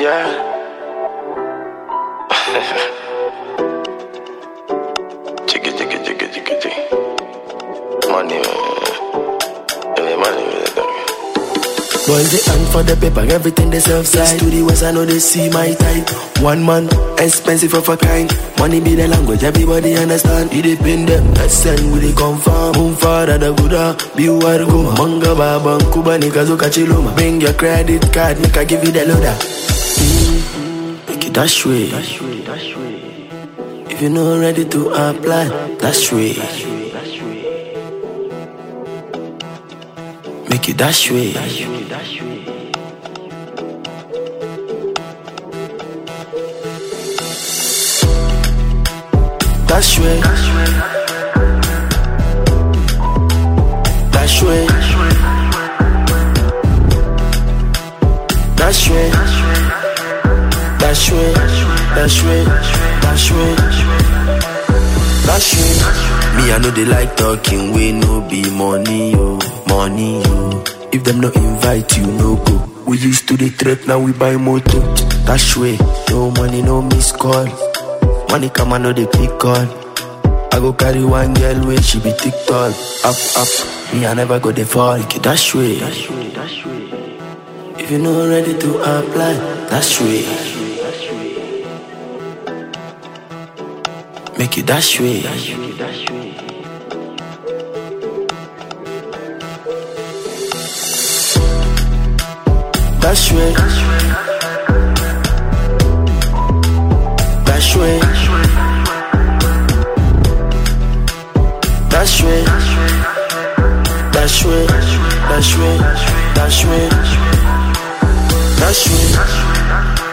Yeah. Jiggy. Money, money. Boys, they hunt for the paper, everything they self-side. To the west, I know they see my type. One man, expensive of a kind. Money be the language, everybody understand. It depend them, that's send with the confirm. Boom father, the Buddha, be where go. Manga baba, Kuba, Nikazuka Chiluma. Bring your credit card, make I give you the loader. Make it dash way. If you're not ready to apply, dash way. Make it dash way. Dash way. Dash way. Dash way. Dash way. Dash way. Dash way. Dash way. Dash way. Me, I know they like talking, we no be money, yo. Money, yo. If them no invite you, no go. We used to the trip, now we buy motor. Dash way. No money, no miss call. Money come and know they pick call. I go carry one girl way, she be thick tall. Up. Me, I never go the fall. Dash way. If you're not ready to apply, dash way. Make it dash way. Dash way. Dash way. Dash way. Dash way. Dash way. Dash way. Dash way. Dash way.